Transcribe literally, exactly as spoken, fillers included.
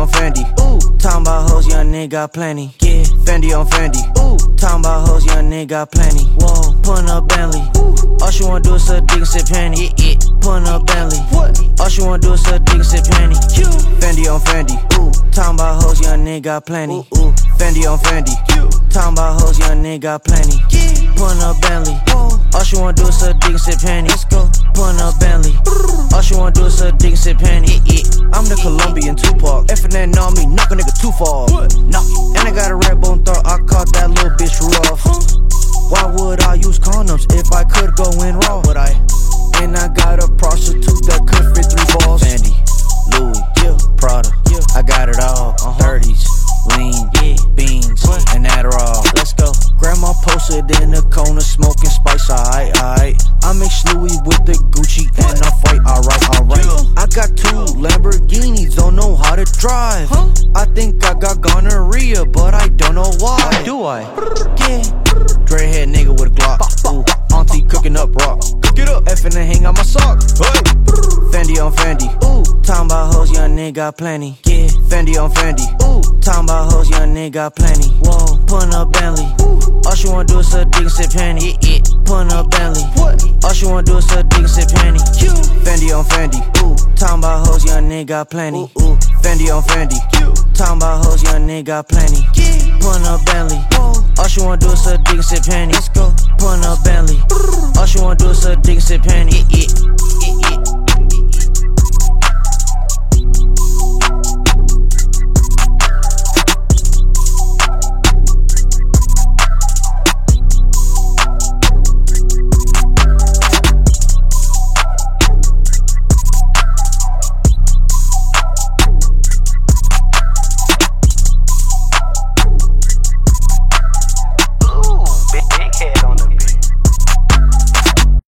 on Fendi. Ooh, talking about hoes, young nigga got plenty. Yeah, Fendi on Fendi. Ooh, talking about hoes, young nigga got plenty. Whoa, pulling up Bentley. Ooh, all she wanna do is suck dick and sip Henny. Yeah, yeah, pulling up Bentley. What? All she wanna do is suck dick and sip Henny. Fendi on Fendi. Ooh, talking about hoes, young nigga got plenty. Ooh, ooh, Fendi on Fendi. Talking about hoes, young nigga got plenty. Yeah, pulling up Bentley. Whoa, all she wanna do is suck dick and sip Henny. Let's go, pulling up Bentley. All she wanna do is suck dick and sip Henny. Yeah, yeah. I'm the Colombian Tupac. F N N on me, knock a nigga too far. Knock it. And I got a red bone thought I caught that little bitch rough. Why would I use condoms if I could go in raw? Would I? And I got a prostitute that could fit three balls. Fendi, Louis, yeah, Prada, yeah, I got it all. Uh-huh. thirties, lean, yeah, beans, what? And Adderall. Let's go. Grandma posted in the corner smoking spice. Alright, alright. I mix Louis with the Gucci and I fight. Alright, alright. Yeah. I got two Lamborghinis, don't know how to drive. Huh? I think I got gonorrhea, but I don't know why. Why do I? Yeah. Dreadhead nigga with a Glock. Ooh, auntie cooking up rock. Cook it up. F and then hang out my sock. Hey. Fendi on Fendi. Ooh, talking about hoes, young nigga got plenty. Yeah, Fendi on Fendi. Ooh, talking about hoes, young nigga got plenty. Whoa, pulling up Bentley. Ooh, all she wanna do is suck dick and sip Henny. Yeah, yeah, pulling up Bentley. What? All she wanna do is suck dick and sip Henny. Fendi on Fendi. Ooh, talking about hoes, young nigga got plenty. Ooh, ooh, Fendi on Fendi. Talking about hoes, young nigga got plenty. Yeah, pulling up Bentley. Whoa, all she wanna do is suck dick and sip Henny. Let's go, pulling up Bentley. All she wanna do is suck dick and sip Henny. Yeah, yeah.